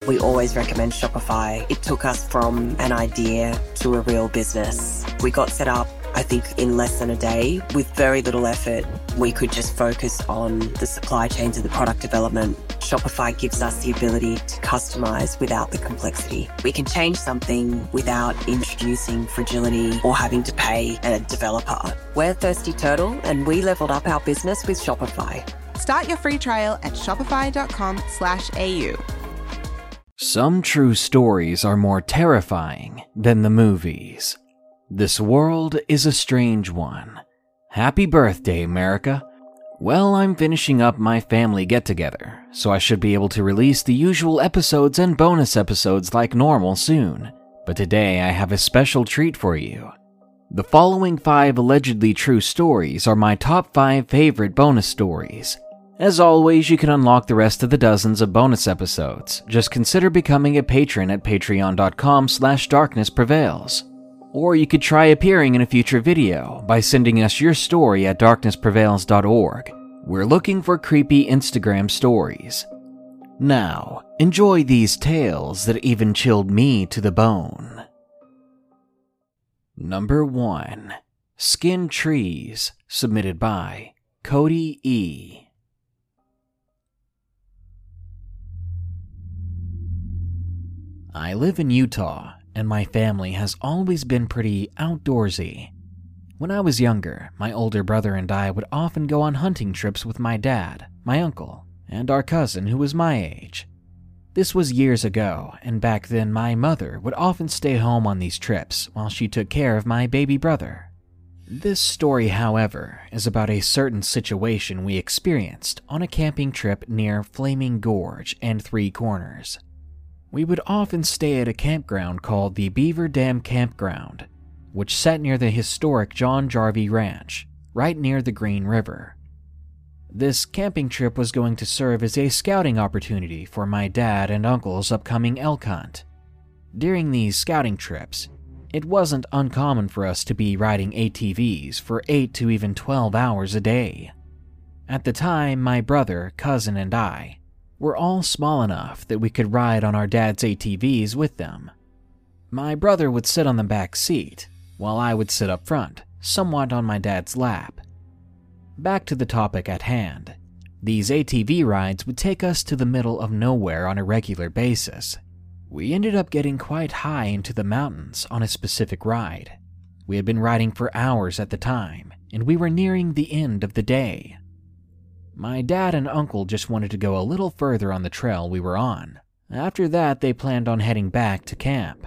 We always recommend Shopify. It took us from an idea to a real business. We got set up, I think, in less than a day. With very little effort, we could just focus on the supply chains and the product development. Shopify gives us the ability to customize without the complexity. We can change something without introducing fragility or having to pay a developer. We're Thirsty Turtle, and we leveled up our business with Shopify. Start your free trial at shopify.com/au. Some true stories are more terrifying than the movies. This world is a strange one. Happy birthday, America. Well, I'm finishing up my family get-together, so I should be able to release the usual episodes and bonus episodes like normal soon. But today I have a special treat for you. The following 5 allegedly true stories are my top 5 favorite bonus stories. As always, you can unlock the rest of the dozens of bonus episodes. Just consider becoming a patron at patreon.com/darknessprevails. Or you could try appearing in a future video by sending us your story at darknessprevails.org. We're looking for creepy Instagram stories. Now, enjoy these tales that even chilled me to the bone. Number 1. Skin Trees, submitted by Cody E. I live in Utah, and my family has always been pretty outdoorsy. When I was younger, my older brother and I would often go on hunting trips with my dad, my uncle, and our cousin who was my age. This was years ago, and back then my mother would often stay home on these trips while she took care of my baby brother. This story, however, is about a certain situation we experienced on a camping trip near Flaming Gorge and Three Corners. We would often stay at a campground called the Beaver Dam Campground, which sat near the historic John Jarvie Ranch, right near the Green River. This camping trip was going to serve as a scouting opportunity for my dad and uncle's upcoming elk hunt. During these scouting trips, it wasn't uncommon for us to be riding ATVs for 8 to even 12 hours a day. At the time, my brother, cousin, and I were all small enough that we could ride on our dad's ATVs with them. My brother would sit on the back seat, while I would sit up front, somewhat on my dad's lap. Back to the topic at hand. These ATV rides would take us to the middle of nowhere on a regular basis. We ended up getting quite high into the mountains on a specific ride. We had been riding for hours at the time, and we were nearing the end of the day. My dad and uncle just wanted to go a little further on the trail we were on. After that, they planned on heading back to camp.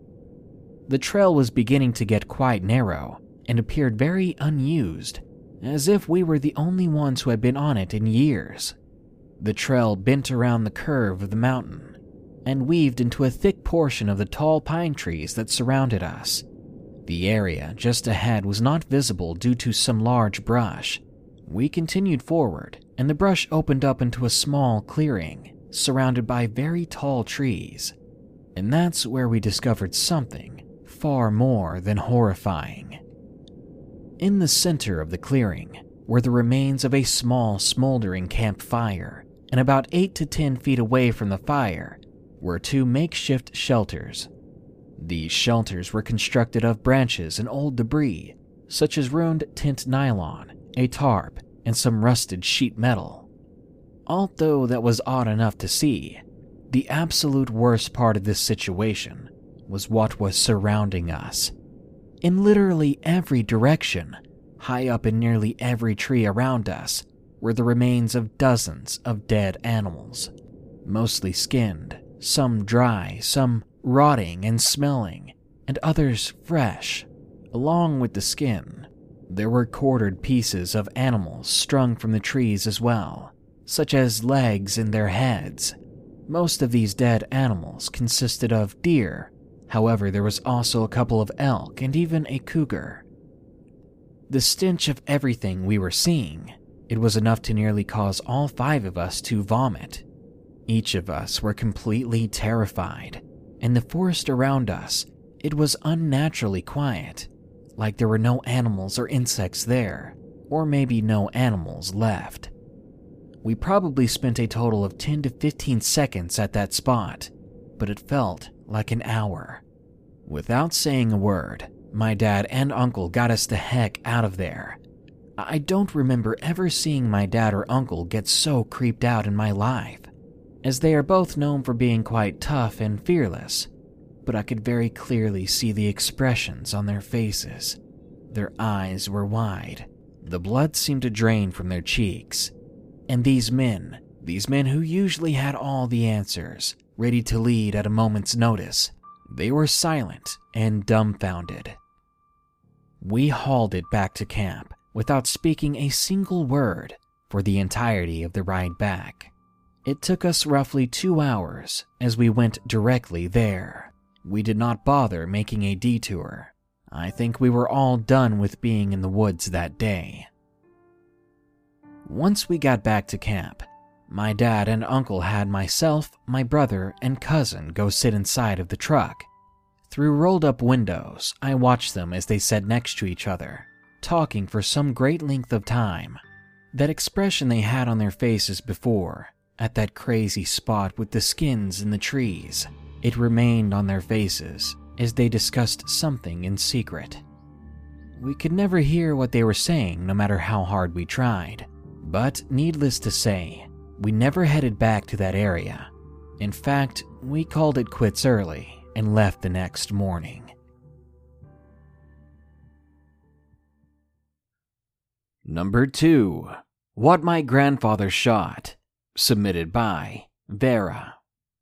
The trail was beginning to get quite narrow and appeared very unused, as if we were the only ones who had been on it in years. The trail bent around the curve of the mountain and weaved into a thick portion of the tall pine trees that surrounded us. The area just ahead was not visible due to some large brush. We continued forward, and the brush opened up into a small clearing, surrounded by very tall trees. And that's where we discovered something far more than horrifying. In the center of the clearing were the remains of a small, smoldering campfire, and about 8 to 10 feet away from the fire were 2 makeshift shelters. These shelters were constructed of branches and old debris, such as ruined tent nylon, a tarp, and some rusted sheet metal. Although that was odd enough to see, the absolute worst part of this situation was what was surrounding us. In literally every direction, high up in nearly every tree around us, were the remains of dozens of dead animals, mostly skinned, some dry, some rotting and smelling, and others fresh. Along with the skin, there were quartered pieces of animals strung from the trees as well, such as legs and their heads. Most of these dead animals consisted of deer. However, there was also a couple of elk and even a cougar. The stench of everything we were seeing, it was enough to nearly cause all 5 of us to vomit. Each of us were completely terrified, and the forest around us, it was unnaturally quiet, like there were no animals or insects there, or maybe no animals left. We probably spent a total of 10 to 15 seconds at that spot, but it felt like an hour. Without saying a word, my dad and uncle got us the heck out of there. I don't remember ever seeing my dad or uncle get so creeped out in my life, as they are both known for being quite tough and fearless, but I could very clearly see the expressions on their faces. Their eyes were wide, the blood seemed to drain from their cheeks, and these men who usually had all the answers, ready to lead at a moment's notice, they were silent and dumbfounded. We hauled it back to camp without speaking a single word for the entirety of the ride back. It took us roughly 2 hours as we went directly there. We did not bother making a detour. I think we were all done with being in the woods that day. Once we got back to camp, my dad and uncle had myself, my brother, and cousin go sit inside of the truck. Through rolled-up windows, I watched them as they sat next to each other, talking for some great length of time. That expression they had on their faces before, at that crazy spot with the skins in the trees, it remained on their faces as they discussed something in secret. We could never hear what they were saying no matter how hard we tried, but needless to say, we never headed back to that area. In fact, we called it quits early and left the next morning. Number 2. What My Grandfather Shot, submitted by Vera.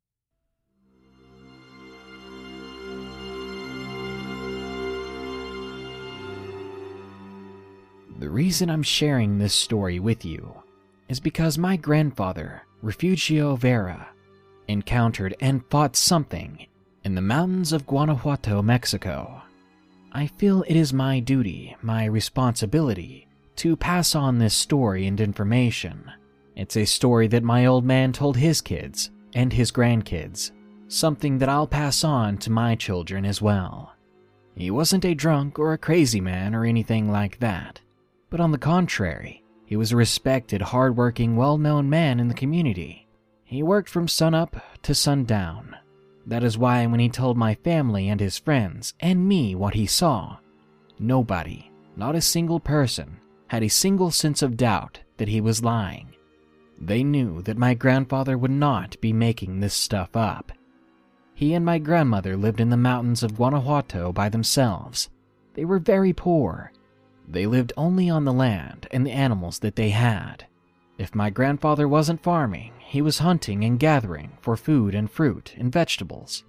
The reason I'm sharing this story with you is because my grandfather, Refugio Vera, encountered and fought something in the mountains of Guanajuato, Mexico. I feel it is my duty, my responsibility, to pass on this story and information. It's a story that my old man told his kids and his grandkids, something that I'll pass on to my children as well. He wasn't a drunk or a crazy man or anything like that, but on the contrary, he was a respected, hard-working, well-known man in the community. He worked from sunup to sundown. That is why when he told my family and his friends and me what he saw, nobody, not a single person, had a single sense of doubt that he was lying. They knew that my grandfather would not be making this stuff up. He and my grandmother lived in the mountains of Guanajuato by themselves. They were very poor. They lived only on the land and the animals that they had. If my grandfather wasn't farming, he was hunting and gathering for food and fruit and vegetables.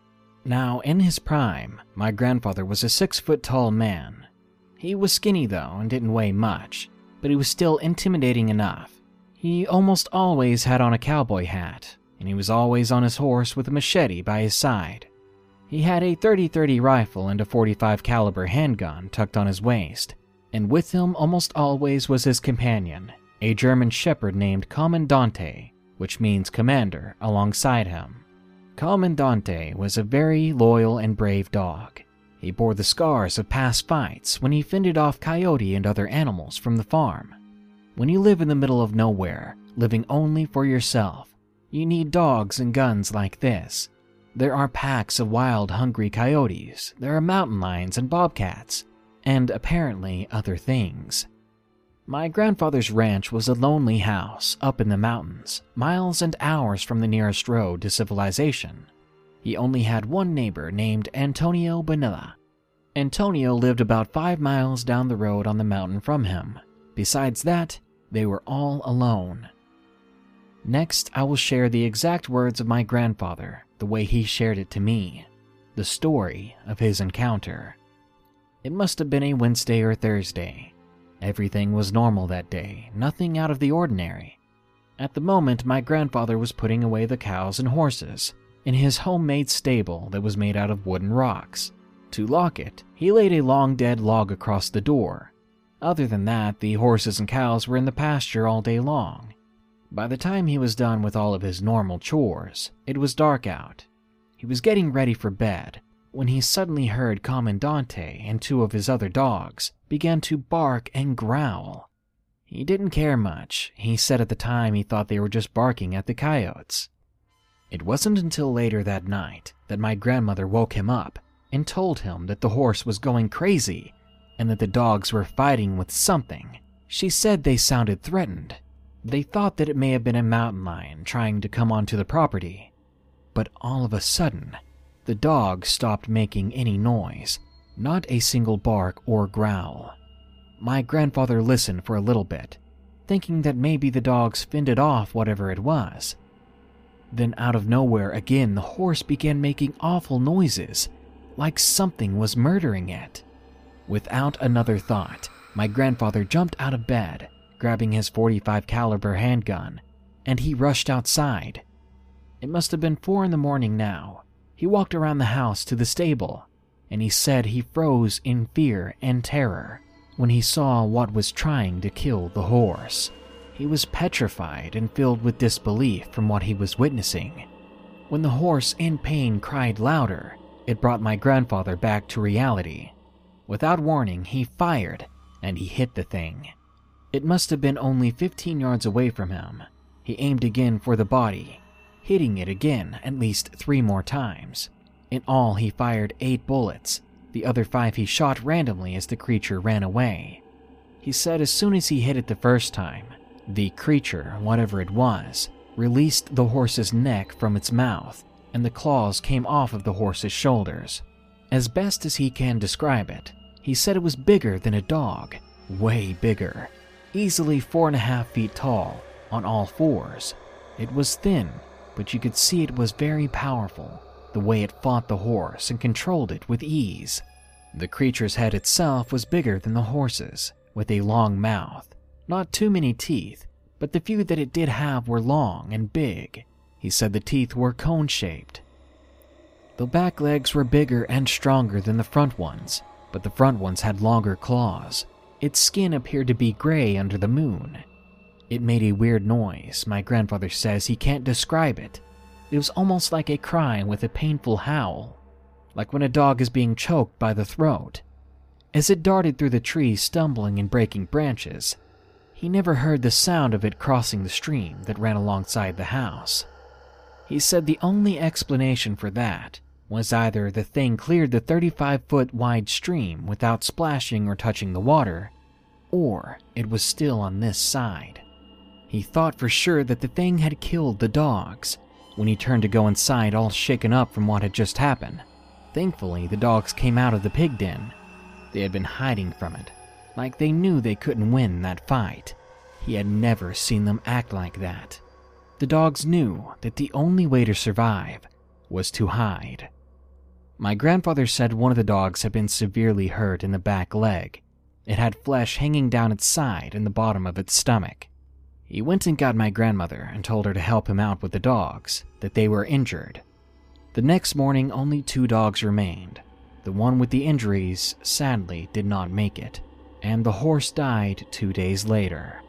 Now, in his prime, my grandfather was a 6-foot-tall man. He was skinny though and didn't weigh much, but he was still intimidating enough. He almost always had on a cowboy hat, and he was always on his horse with a machete by his side. He had a .30-30 rifle and a .45 caliber handgun tucked on his waist, and with him almost always was his companion, a German shepherd named Commandante, which means commander, alongside him. Commandante was a very loyal and brave dog. He bore the scars of past fights when he fended off coyote and other animals from the farm. When you live in the middle of nowhere, living only for yourself, you need dogs and guns like this. There are packs of wild, hungry coyotes, there are mountain lions and bobcats, and apparently other things. My grandfather's ranch was a lonely house up in the mountains, miles and hours from the nearest road to civilization. He only had one neighbor named Antonio Bonilla. Antonio lived about 5 miles down the road on the mountain from him. Besides that, they were all alone. Next, I will share the exact words of my grandfather, the way he shared it to me, the story of his encounter. It must have been a Wednesday or Thursday. Everything was normal that day, nothing out of the ordinary. At the moment, my grandfather was putting away the cows and horses in his homemade stable that was made out of wooden rocks. To lock it, he laid a long dead log across the door. Other than that, the horses and cows were in the pasture all day long. By the time he was done with all of his normal chores, it was dark out. He was getting ready for bed when he suddenly heard Commandante and 2 of his other dogs began to bark and growl. He didn't care much. He said at the time he thought they were just barking at the coyotes. It wasn't until later that night that my grandmother woke him up and told him that the horse was going crazy and that the dogs were fighting with something. She said they sounded threatened. They thought that it may have been a mountain lion trying to come onto the property. But all of a sudden, the dogs stopped making any noise, not a single bark or growl. My grandfather listened for a little bit, thinking that maybe the dogs fended off whatever it was. Then out of nowhere again, the horse began making awful noises, like something was murdering it. Without another thought, my grandfather jumped out of bed, grabbing his .45 caliber handgun, and he rushed outside. It must have been 4 a.m. now. He walked around the house to the stable, and he said he froze in fear and terror when he saw what was trying to kill the horse. He was petrified and filled with disbelief from what he was witnessing. When the horse in pain cried louder, it brought my grandfather back to reality. Without warning, he fired, and he hit the thing. It must have been only 15 yards away from him. He aimed again for the body, hitting it again at least 3 more times. In all, he fired 8 bullets. The other 5 he shot randomly as the creature ran away. He said as soon as he hit it the first time, the creature, whatever it was, released the horse's neck from its mouth, and the claws came off of the horse's shoulders. As best as he can describe it, he said it was bigger than a dog, way bigger, easily 4.5 feet tall, on all 4s. It was thin, but you could see it was very powerful, the way it fought the horse and controlled it with ease. The creature's head itself was bigger than the horse's, with a long mouth. Not too many teeth, but the few that it did have were long and big. He said the teeth were cone-shaped. The back legs were bigger and stronger than the front ones, but the front ones had longer claws. Its skin appeared to be gray under the moon. It made a weird noise. My grandfather says he can't describe it. It was almost like a cry with a painful howl, like when a dog is being choked by the throat. As it darted through the trees, stumbling and breaking branches, he never heard the sound of it crossing the stream that ran alongside the house. He said the only explanation for that was either the thing cleared the 35-foot wide stream without splashing or touching the water, or it was still on this side. He thought for sure that the thing had killed the dogs when he turned to go inside, all shaken up from what had just happened. Thankfully, the dogs came out of the pig den. They had been hiding from it, like they knew they couldn't win that fight. He had never seen them act like that. The dogs knew that the only way to survive was to hide. My grandfather said one of the dogs had been severely hurt in the back leg. It had flesh hanging down its side and the bottom of its stomach. He went and got my grandmother and told her to help him out with the dogs, that they were injured. The next morning, only 2 dogs remained. The one with the injuries sadly did not make it, and the horse died 2 days later.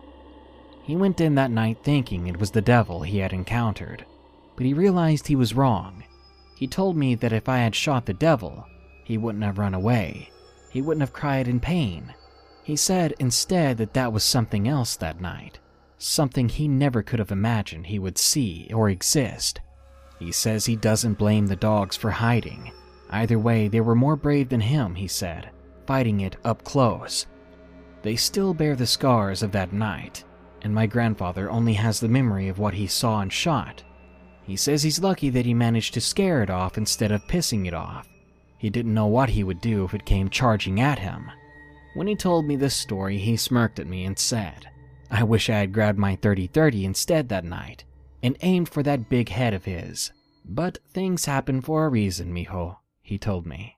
He went in that night thinking it was the devil he had encountered, but he realized he was wrong. He told me that if I had shot the devil, he wouldn't have run away. He wouldn't have cried in pain. He said instead that that was something else that night, something he never could have imagined he would see or exist. He says he doesn't blame the dogs for hiding. Either way, they were more brave than him, he said, fighting it up close. They still bear the scars of that night, and my grandfather only has the memory of what he saw and shot. He says he's lucky that he managed to scare it off instead of pissing it off. He didn't know what he would do if it came charging at him. When he told me this story, he smirked at me and said, "I wish I had grabbed my .30-30 instead that night and aimed for that big head of his. But things happen for a reason, mijo," he told me.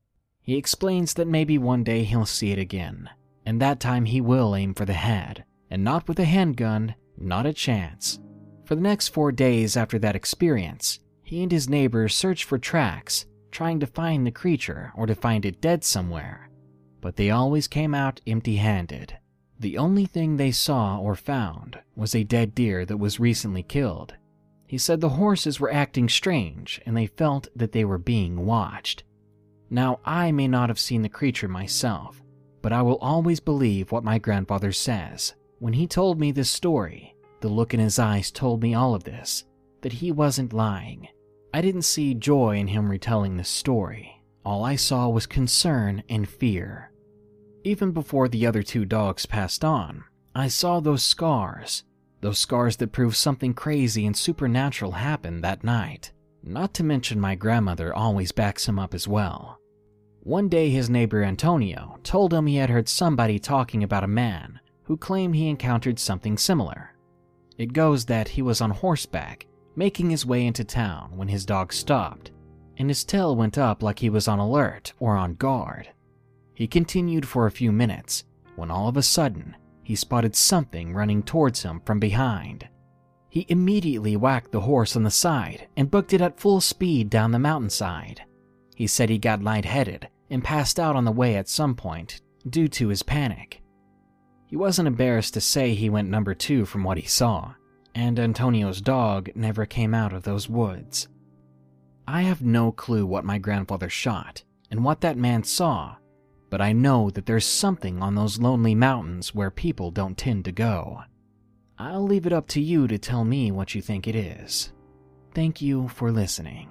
He explains that maybe one day he'll see it again, and that time he will aim for the head, and not with a handgun, not a chance. For the next 4 days after that experience, he and his neighbors searched for tracks, trying to find the creature or to find it dead somewhere, but they always came out empty-handed. The only thing they saw or found was a dead deer that was recently killed. He said the horses were acting strange and they felt that they were being watched. Now, I may not have seen the creature myself, but I will always believe what my grandfather says. When he told me this story, the look in his eyes told me all of this, that he wasn't lying. I didn't see joy in him retelling this story. All I saw was concern and fear. Even before the other 2 dogs passed on, I saw those scars that prove something crazy and supernatural happened that night. Not to mention my grandmother always backs him up as well. One day his neighbor Antonio told him he had heard somebody talking about a man who claimed he encountered something similar. It goes that he was on horseback, making his way into town when his dog stopped, and his tail went up like he was on alert or on guard. He continued for a few minutes, when all of a sudden, he spotted something running towards him from behind. He immediately whacked the horse on the side and booked it at full speed down the mountainside. He said he got lightheaded and passed out on the way at some point due to his panic. He wasn't embarrassed to say he went number 2 from what he saw, and Antonio's dog never came out of those woods. I have no clue what my grandfather shot and what that man saw, but I know that there's something on those lonely mountains where people don't tend to go. I'll leave it up to you to tell me what you think it is. Thank you for listening.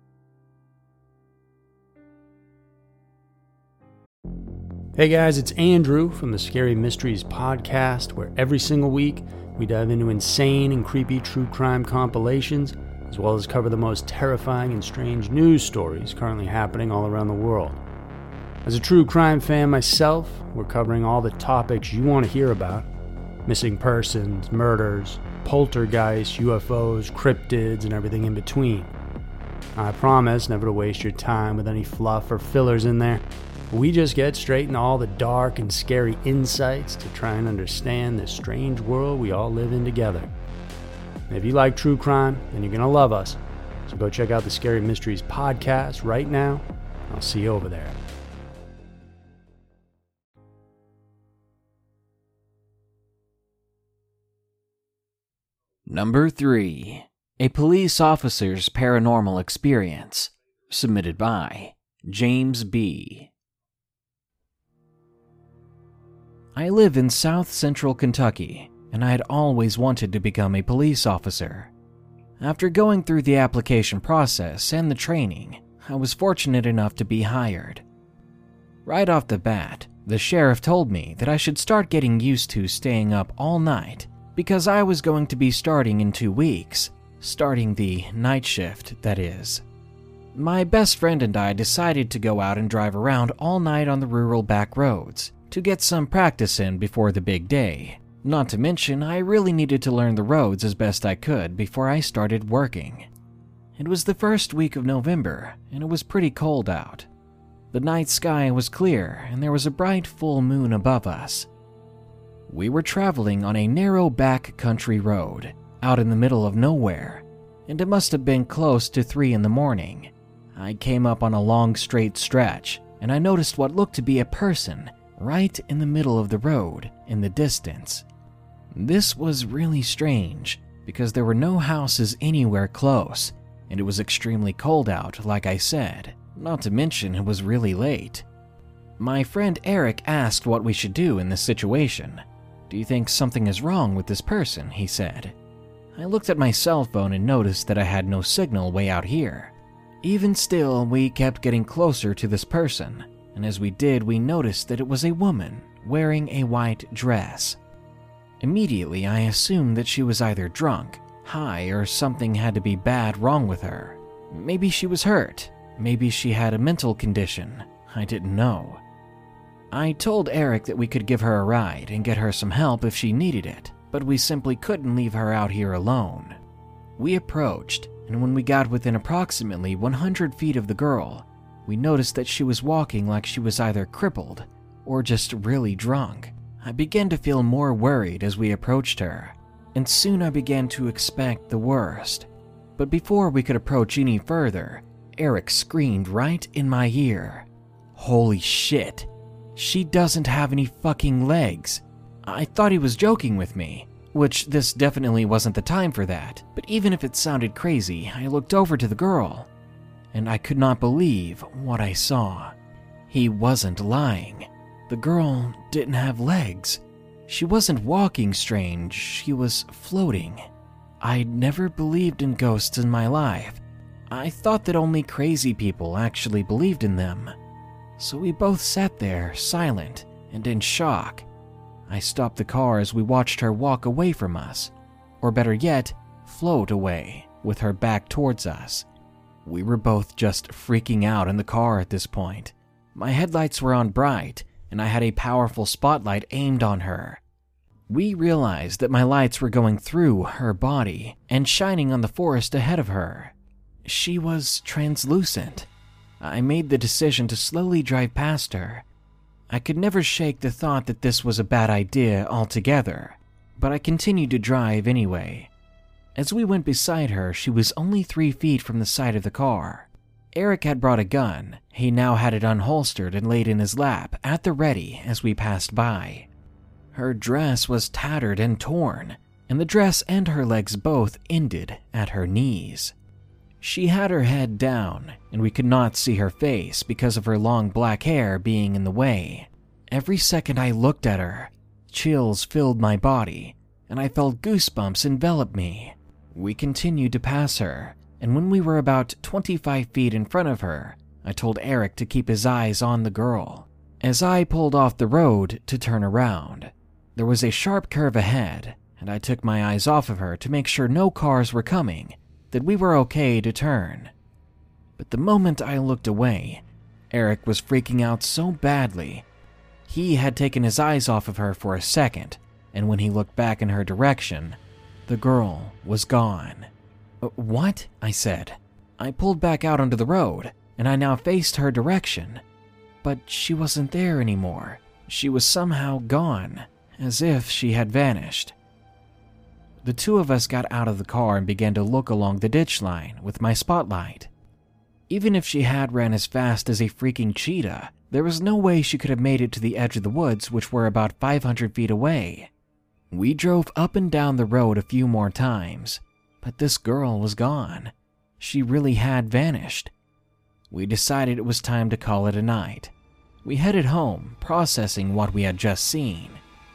Hey guys, it's Andrew from the Scary Mysteries podcast, where every single week we dive into insane and creepy true crime compilations, as well as cover the most terrifying and strange news stories currently happening all around the world. As a true crime fan myself, we're covering all the topics you want to hear about: missing persons, murders, poltergeists, UFOs, cryptids, and everything in between. I promise never to waste your time with any fluff or fillers in there. We just get straight into all the dark and scary insights to try and understand this strange world we all live in together. And if you like true crime, then you're going to love us. So go check out the Scary Mysteries podcast right now. I'll see you over there. Number 3. A police officer's paranormal experience. Submitted by James B. I live in South Central Kentucky, and I had always wanted to become a police officer. After going through the application process and the training, I was fortunate enough to be hired. Right off the bat, the sheriff told me that I should start getting used to staying up all night because I was going to be starting in 2 weeks, starting the night shift, that is. My best friend and I decided to go out and drive around all night on the rural back roads to get some practice in before the big day. Not to mention, I really needed to learn the roads as best I could before I started working. It was the first week of November, and it was pretty cold out. The night sky was clear, and there was a bright full moon above us. We were traveling on a narrow back country road, out in the middle of nowhere, and it must have been close to 3 in the morning. I came up on a long straight stretch, and I noticed what looked to be a person right in the middle of the road in the distance. This was really strange because there were no houses anywhere close, and it was extremely cold out, like I said, not to mention it was really late. My friend Eric asked what we should do in this situation. "Do you think something is wrong with this person?" he said. I looked at my cell phone and noticed that I had no signal way out here. Even still, we kept getting closer to this person, and as we did, we noticed that it was a woman wearing a white dress. Immediately, I assumed that she was either drunk, high, or something had to be bad wrong with her. Maybe she was hurt. Maybe she had a mental condition. I didn't know. I told Eric that we could give her a ride and get her some help if she needed it, but we simply couldn't leave her out here alone. We approached, and when we got within approximately 100 feet of the girl, we noticed that she was walking like she was either crippled or just really drunk. I began to feel more worried as we approached her, and soon I began to expect the worst. But before we could approach any further, Eric screamed right in my ear. "Holy shit, she doesn't have any fucking legs." I thought he was joking with me, which this definitely wasn't the time for that, but even if it sounded crazy, I looked over to the girl, and I could not believe what I saw. He wasn't lying. The girl didn't have legs. She wasn't walking strange, she was floating. I'd never believed in ghosts in my life. I thought that only crazy people actually believed in them. So we both sat there, silent and in shock. I stopped the car as we watched her walk away from us, or better yet, float away, with her back towards us. We were both just freaking out in the car at this point. My headlights were on bright, and I had a powerful spotlight aimed on her. We realized that my lights were going through her body and shining on the forest ahead of her. She was translucent. I made the decision to slowly drive past her. I could never shake the thought that this was a bad idea altogether, but I continued to drive anyway. As we went beside her, she was only 3 feet from the side of the car. Eric had brought a gun. He now had it unholstered and laid in his lap at the ready as we passed by. Her dress was tattered and torn, and the dress and her legs both ended at her knees. She had her head down, and we could not see her face because of her long black hair being in the way. Every second I looked at her, chills filled my body, and I felt goosebumps envelop me. We continued to pass her, and when we were about 25 feet in front of her, I told Eric to keep his eyes on the girl. As I pulled off the road to turn around, there was a sharp curve ahead, and I took my eyes off of her to make sure no cars were coming, that we were okay to turn. But the moment I looked away, Eric was freaking out so badly. He had taken his eyes off of her for a second, and when he looked back in her direction, the girl was gone. "What?" I said. I pulled back out onto the road, and I now faced her direction. But she wasn't there anymore. She was somehow gone, as if she had vanished. The two of us got out of the car and began to look along the ditch line with my spotlight. Even if she had ran as fast as a freaking cheetah, there was no way she could have made it to the edge of the woods, which were about 500 feet away. We drove up and down the road a few more times, but this girl was gone. She really had vanished. We decided it was time to call it a night. We headed home, processing what we had just seen.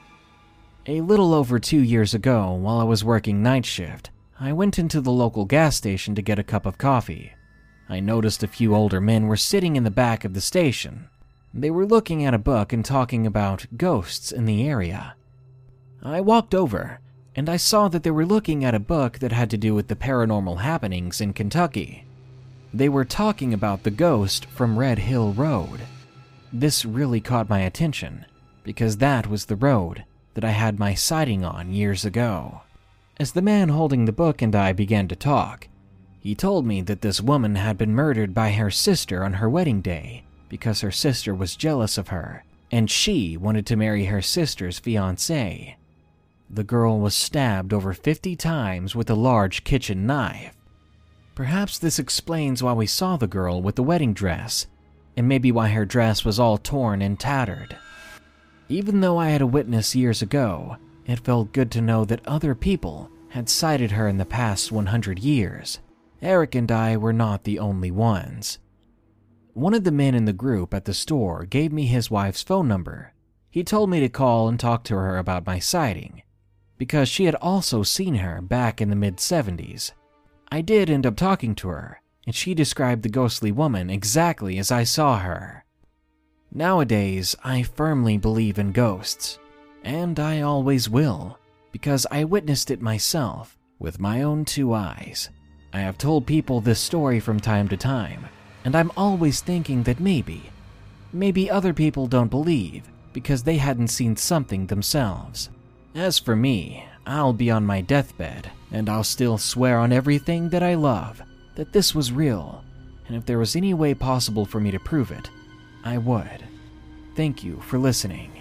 A little over 2 years ago, while I was working night shift, I went into the local gas station to get a cup of coffee. I noticed a few older men were sitting in the back of the station. They were looking at a book and talking about ghosts in the area. I walked over, and I saw that they were looking at a book that had to do with the paranormal happenings in Kentucky. They were talking about the ghost from Red Hill Road. This really caught my attention, because that was the road that I had my sighting on years ago. As the man holding the book and I began to talk, he told me that this woman had been murdered by her sister on her wedding day because her sister was jealous of her, and she wanted to marry her sister's fiancé. The girl was stabbed over 50 times with a large kitchen knife. Perhaps this explains why we saw the girl with the wedding dress, and maybe why her dress was all torn and tattered. Even though I had a witness years ago, it felt good to know that other people had sighted her in the past 100 years. Eric and I were not the only ones. One of the men in the group at the store gave me his wife's phone number. He told me to call and talk to her about my sighting, because she had also seen her back in the mid-70s. I did end up talking to her, and she described the ghostly woman exactly as I saw her. Nowadays, I firmly believe in ghosts, and I always will, because I witnessed it myself with my own 2 eyes. I have told people this story from time to time, and I'm always thinking that maybe other people don't believe because they hadn't seen something themselves. As for me, I'll be on my deathbed, and I'll still swear on everything that I love that this was real, and if there was any way possible for me to prove it, I would. Thank you for listening.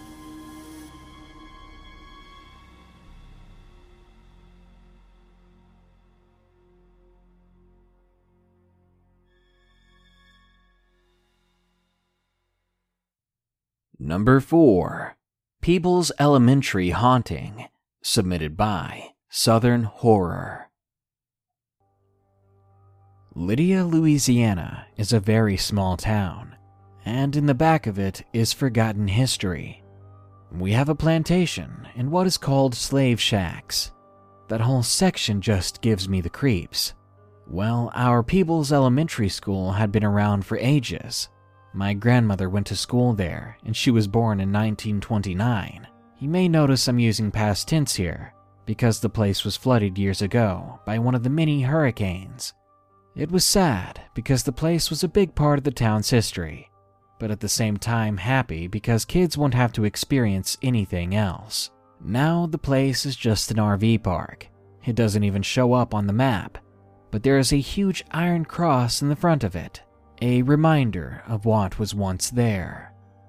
Number 4. Peebles Elementary Haunting, submitted by Southern Horror. Lydia, Louisiana is a very small town, and in the back of it is forgotten history. We have a plantation and what is called slave shacks. That whole section just gives me the creeps. Well, our Peebles Elementary School had been around for ages. My grandmother went to school there, and she was born in 1929. You may notice I'm using past tense here, because the place was flooded years ago by one of the many hurricanes. It was sad, because the place was a big part of the town's history, but at the same time happy because kids won't have to experience anything else. Now the place is just an RV park. It doesn't even show up on the map, but there is a huge iron cross in the front of it, a reminder of what was once there.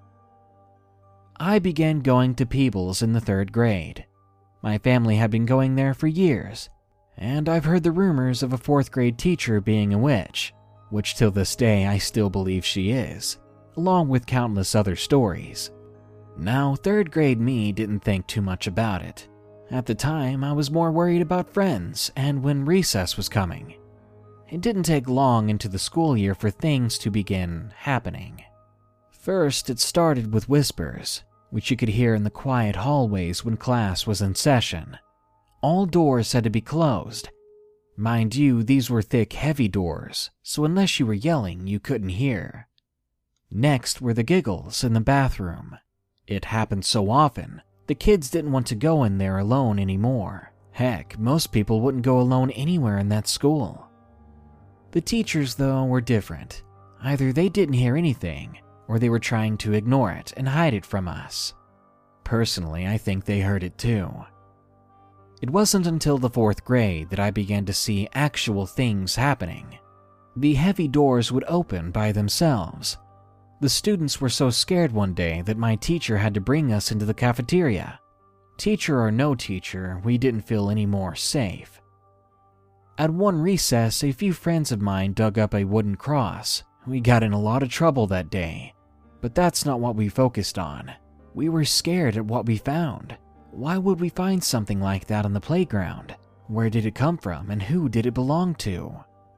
I began going to Peebles in the 3rd grade. My family had been going there for years, and I've heard the rumors of a 4th grade teacher being a witch, which till this day I still believe she is, along with countless other stories. Now, 3rd grade me didn't think too much about it. At the time, I was more worried about friends and when recess was coming. It didn't take long into the school year for things to begin happening. First, it started with whispers, which you could hear in the quiet hallways when class was in session. All doors had to be closed. Mind you, these were thick, heavy doors, so unless you were yelling, you couldn't hear. Next were the giggles in the bathroom. It happened so often, the kids didn't want to go in there alone anymore. Heck, most people wouldn't go alone anywhere in that school. The teachers, though, were different. Either they didn't hear anything, or they were trying to ignore it and hide it from us. Personally, I think they heard it too. It wasn't until the 4th grade that I began to see actual things happening. The heavy doors would open by themselves. The students were so scared one day that my teacher had to bring us into the cafeteria. Teacher or no teacher, we didn't feel any more safe. At one recess, a few friends of mine dug up a wooden cross. We got in a lot of trouble that day. But that's not what we focused on. We were scared at what we found. Why would we find something like that on the playground? Where did it come from and who did it belong to?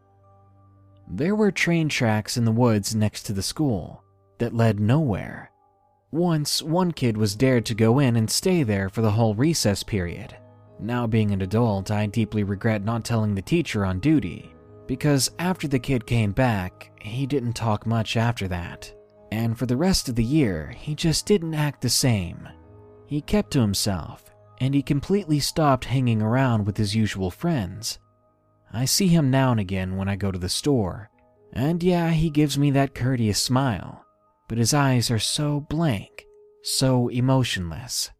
There were train tracks in the woods next to the school that led nowhere. Once, one kid was dared to go in and stay there for the whole recess period. Now being an adult, I deeply regret not telling the teacher on duty, because after the kid came back, he didn't talk much after that. And for the rest of the year, he just didn't act the same. He kept to himself, and he completely stopped hanging around with his usual friends. I see him now and again when I go to the store, and yeah, he gives me that courteous smile, but his eyes are so blank, so emotionless.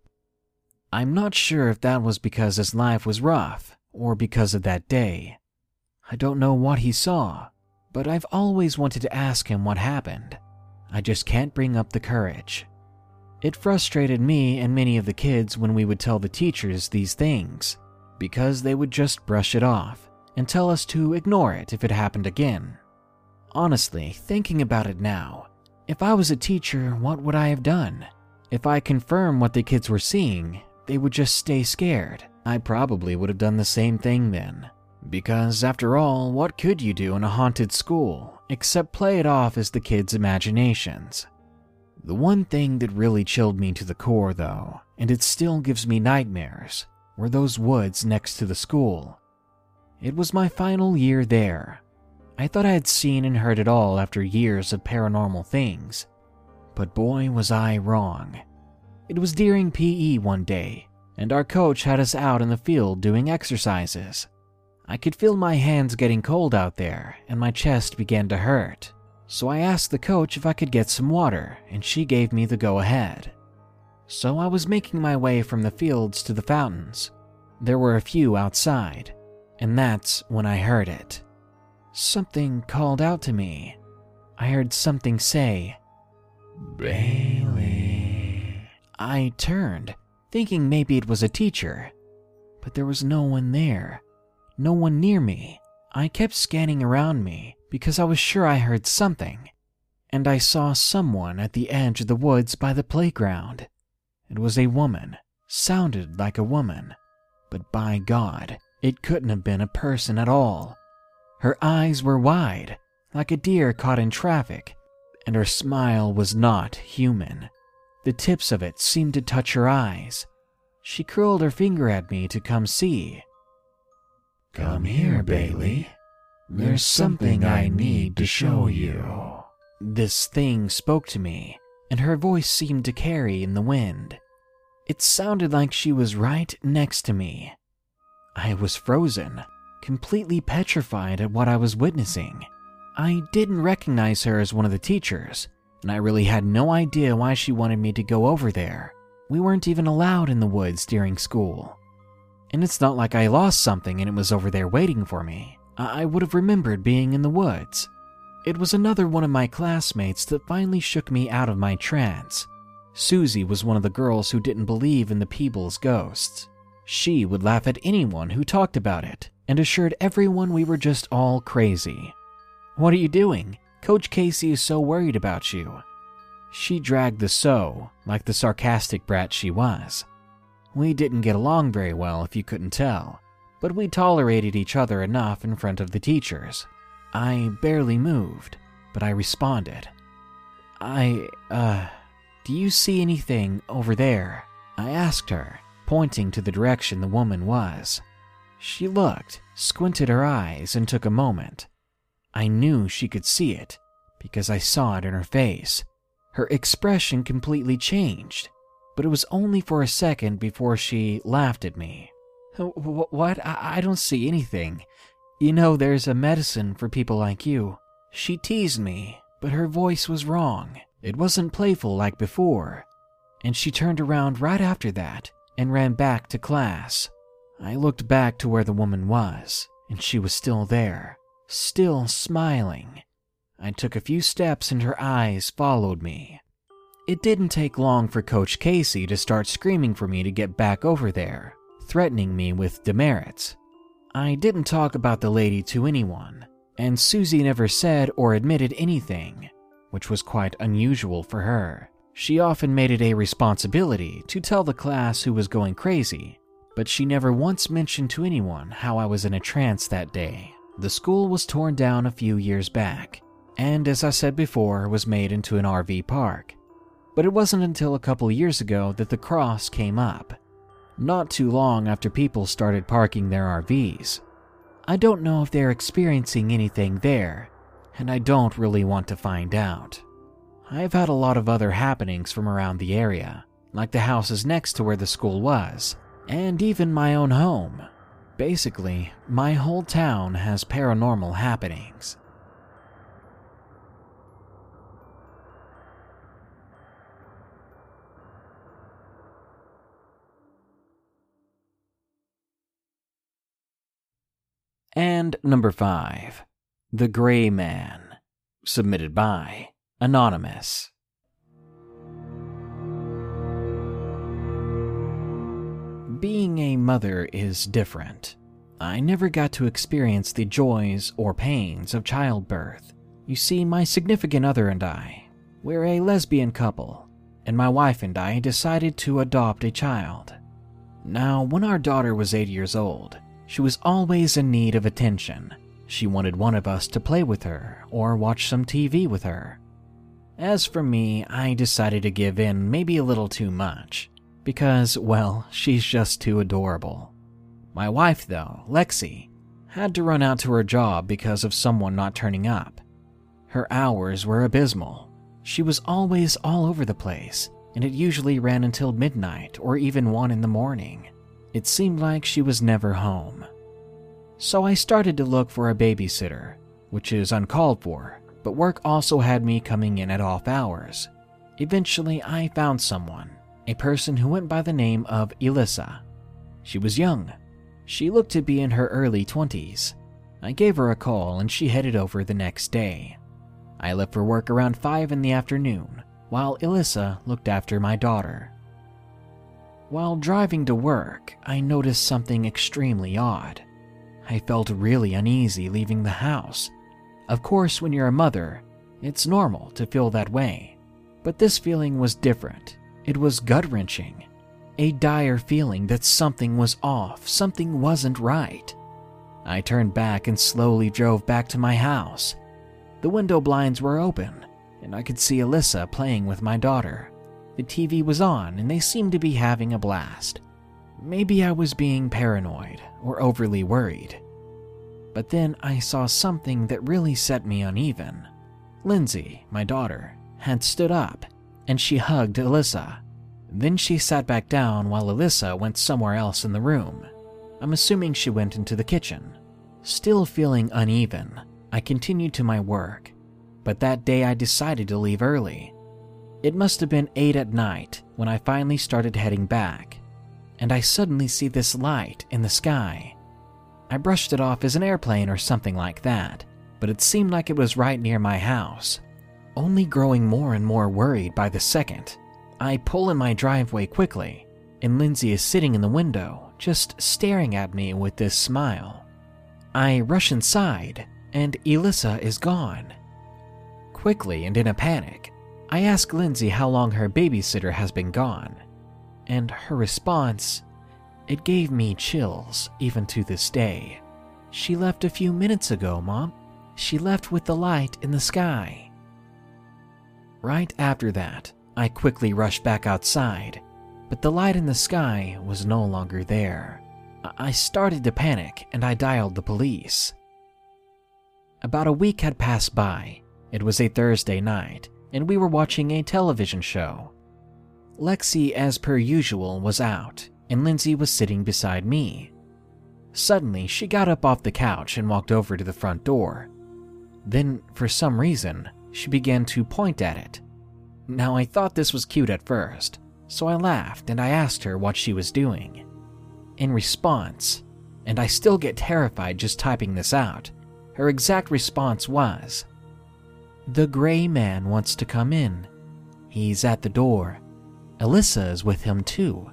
I'm not sure if that was because his life was rough, or because of that day. I don't know what he saw, but I've always wanted to ask him what happened. I just can't bring up the courage. It frustrated me and many of the kids when we would tell the teachers these things, because they would just brush it off and tell us to ignore it if it happened again. Honestly, thinking about it now, if I was a teacher, what would I have done? If I confirmed what the kids were seeing, they would just stay scared. I probably would have done the same thing then. Because after all, what could you do in a haunted school except play it off as the kids' imaginations? The one thing that really chilled me to the core, though, and it still gives me nightmares, were those woods next to the school. It was my final year there. I thought I had seen and heard it all after years of paranormal things, but boy was I wrong. It was during PE one day, and our coach had us out in the field doing exercises. I could feel my hands getting cold out there, and my chest began to hurt. So I asked the coach if I could get some water, and she gave me the go-ahead. So I was making my way from the fields to the fountains. There were a few outside, and that's when I heard it. Something called out to me. I heard something say, "Bailey." I turned, thinking maybe it was a teacher, but there was no one there, no one near me. I kept scanning around me because I was sure I heard something, and I saw someone at the edge of the woods by the playground. It was a woman, sounded like a woman, but by God, it couldn't have been a person at all. Her eyes were wide, like a deer caught in traffic, and her smile was not human. The tips of it seemed to touch her eyes. She curled her finger at me to come see, "Come here, Bailey. There's something I need to show you." This thing spoke to me, and her voice seemed to carry in the wind. It sounded like she was right next to me. I was frozen, completely petrified at what I was witnessing. I didn't recognize her as one of the teachers, and I really had no idea why she wanted me to go over there. We weren't even allowed in the woods during school. And it's not like I lost something and it was over there waiting for me. I would have remembered being in the woods. It was another one of my classmates that finally shook me out of my trance. Susie was one of the girls who didn't believe in the Peebles ghosts. She would laugh at anyone who talked about it and assured everyone we were just all crazy. "What are you doing? Coach Casey is so worried about you." She dragged the "so" like the sarcastic brat she was. We didn't get along very well, if you couldn't tell, but we tolerated each other enough in front of the teachers. I barely moved, but I responded. Do you see anything over there?" I asked her, pointing to the direction the woman was. She looked, squinted her eyes, and took a moment. I knew she could see it, because I saw it in her face. Her expression completely changed, but it was only for a second before she laughed at me. "What? I don't see anything. You know, there's a medicine for people like you." She teased me, but her voice was wrong. It wasn't playful like before, and she turned around right after that and ran back to class. I looked back to where the woman was, and she was still there, still smiling. I took a few steps and her eyes followed me. It didn't take long for Coach Casey to start screaming for me to get back over there, threatening me with demerits. I didn't talk about the lady to anyone, and Susie never said or admitted anything, which was quite unusual for her. She often made it a responsibility to tell the class who was going crazy, but she never once mentioned to anyone how I was in a trance that day. The school was torn down a few years back, and as I said before, was made into an RV park. But it wasn't until a couple years ago that the cross came up, not too long after people started parking their RVs. I don't know if they're experiencing anything there, and I don't really want to find out. I've had a lot of other happenings from around the area, like the houses next to where the school was, and even my own home. Basically, my whole town has paranormal happenings. And number 5, The Gray Man, submitted by Anonymous. Being a mother is different. I never got to experience the joys or pains of childbirth. You see, my significant other and I, we're a lesbian couple, and my wife and I decided to adopt a child. Now, when our daughter was 8 years old, she was always in need of attention. She wanted one of us to play with her or watch some TV with her. As for me, I decided to give in maybe a little too much, because, well, she's just too adorable. My wife, though, Lexi, had to run out to her job because of someone not turning up. Her hours were abysmal. She was always all over the place, and it usually ran until midnight or even 1 in the morning. It seemed like she was never home. So I started to look for a babysitter, which is uncalled for, but work also had me coming in at off hours. Eventually, I found someone, a person who went by the name of Elissa. She was young. She looked to be in her early 20s. I gave her a call and she headed over the next day. I left for work around 5 in the afternoon, while Elissa looked after my daughter. While driving to work, I noticed something extremely odd. I felt really uneasy leaving the house. Of course, when you're a mother, it's normal to feel that way. But this feeling was different. It was gut-wrenching. A dire feeling that something was off, something wasn't right. I turned back and slowly drove back to my house. The window blinds were open, and I could see Elissa playing with my daughter. The TV was on, and they seemed to be having a blast. Maybe I was being paranoid or overly worried, But then I saw something that really set me uneven. Lindsay, my daughter, had stood up, and she hugged Alyssa. Then she sat back down while Alyssa went somewhere else in the room. I'm assuming she went into the kitchen. Still feeling uneven, I continued to my work, but that day I decided to leave early. It must have been 8 at night when I finally started heading back, and I suddenly see this light in the sky. I brushed it off as an airplane or something like that, but it seemed like it was right near my house. Only growing more and more worried by the second, I pull in my driveway quickly, and Lindsay is sitting in the window, just staring at me with this smile. I rush inside, and Alyssa is gone. Quickly and in a panic, I ask Lindsay how long her babysitter has been gone, and her response, it gave me chills even to this day. She left a few minutes ago, Mom. She left with the light in the sky. Right after that, I quickly rushed back outside, but the light in the sky was no longer there. I started to panic and I dialed the police. About a week had passed by. It was a Thursday night, and we were watching a television show. Lexi, as per usual, was out, and Lindsay was sitting beside me. Suddenly, she got up off the couch and walked over to the front door. Then, for some reason, she began to point at it. Now, I thought this was cute at first, so I laughed and I asked her what she was doing. In response, and I still get terrified just typing this out, her exact response was, "The gray man wants to come in. He's at the door. Alyssa is with him too."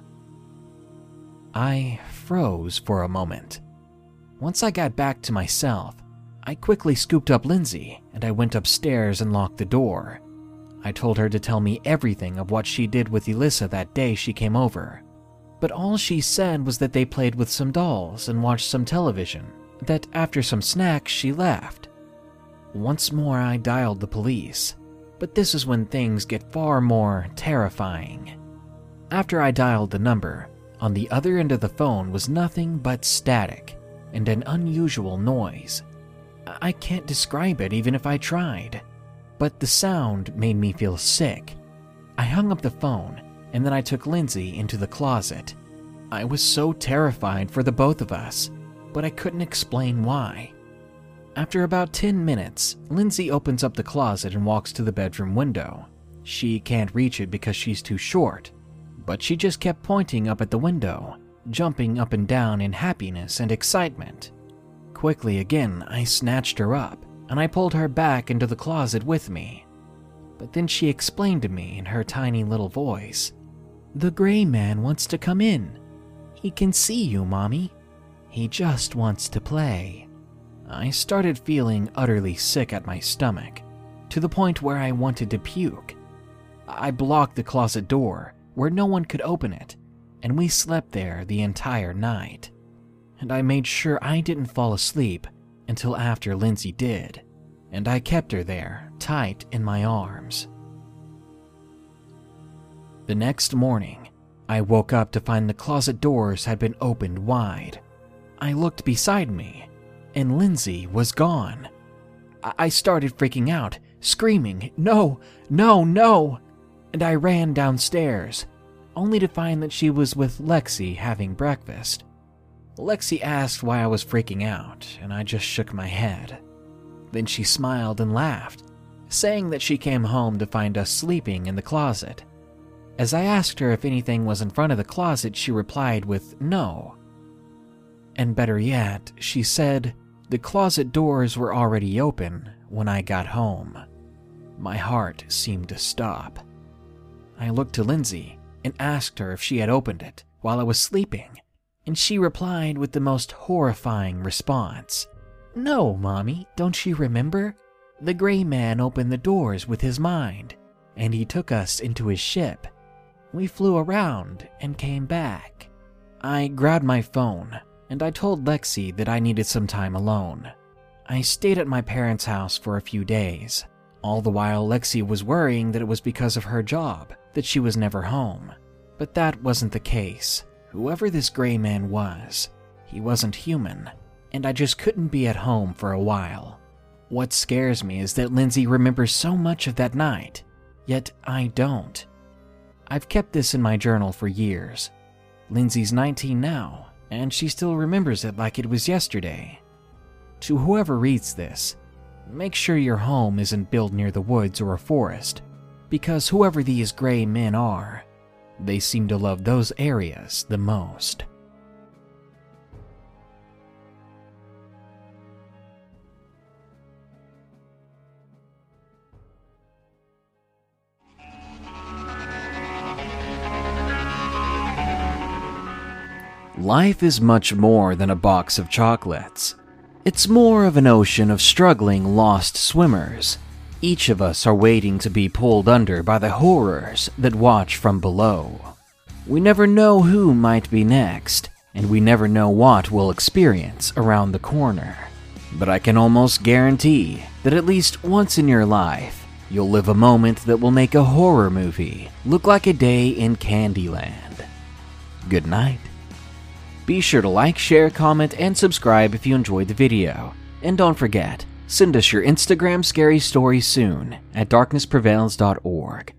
I froze for a moment. Once I got back to myself, I quickly scooped up Lindsay and I went upstairs and locked the door. I told her to tell me everything of what she did with Alyssa that day she came over. But all she said was that they played with some dolls and watched some television, that after some snacks she left. Once more I dialed the police, but this is when things get far more terrifying. After I dialed the number, on the other end of the phone was nothing but static and an unusual noise. I can't describe it even if I tried, but the sound made me feel sick. I hung up the phone and then I took Lindsay into the closet. I was so terrified for the both of us, but I couldn't explain why. After about 10 minutes, Lindsay opens up the closet and walks to the bedroom window. She can't reach it because she's too short, but she just kept pointing up at the window, jumping up and down in happiness and excitement. Quickly again, I snatched her up, and I pulled her back into the closet with me. But then she explained to me in her tiny little voice, "The gray man wants to come in. He can see you, Mommy. He just wants to play." I started feeling utterly sick at my stomach, to the point where I wanted to puke. I blocked the closet door where no one could open it, and we slept there the entire night. And I made sure I didn't fall asleep until after Lindsay did, and I kept her there, tight in my arms. The next morning, I woke up to find the closet doors had been opened wide. I looked beside me, and Lindsay was gone. I started freaking out, screaming, "No, no, no!" And I ran downstairs, only to find that she was with Lexi having breakfast. Lexi asked why I was freaking out, and I just shook my head. Then she smiled and laughed, saying that she came home to find us sleeping in the closet. As I asked her if anything was in front of the closet, she replied with no. And better yet, she said the closet doors were already open when I got home. My heart seemed to stop. I looked to Lindsay and asked her if she had opened it while I was sleeping, and she replied with the most horrifying response. "No, Mommy, don't you remember? The gray man opened the doors with his mind, and he took us into his ship. We flew around and came back." I grabbed my phone, and I told Lexi that I needed some time alone. I stayed at my parents' house for a few days. All the while, Lexi was worrying that it was because of her job that she was never home. But that wasn't the case. Whoever this gray man was, he wasn't human. and I just couldn't be at home for a while. What scares me is that Lindsay remembers so much of that night, yet I don't. I've kept this in my journal for years. Lindsay's 19 now, and she still remembers it like it was yesterday. To whoever reads this, make sure your home isn't built near the woods or a forest, because whoever these gray men are, they seem to love those areas the most. Life is much more than a box of chocolates. It's more of an ocean of struggling lost swimmers. Each of us are waiting to be pulled under by the horrors that watch from below. We never know who might be next, and we never know what we'll experience around the corner. But I can almost guarantee that at least once in your life, you'll live a moment that will make a horror movie look like a day in Candyland. Good night. Be sure to like, share, comment, and subscribe if you enjoyed the video. And don't forget, send us your Instagram scary stories soon at darknessprevails.org.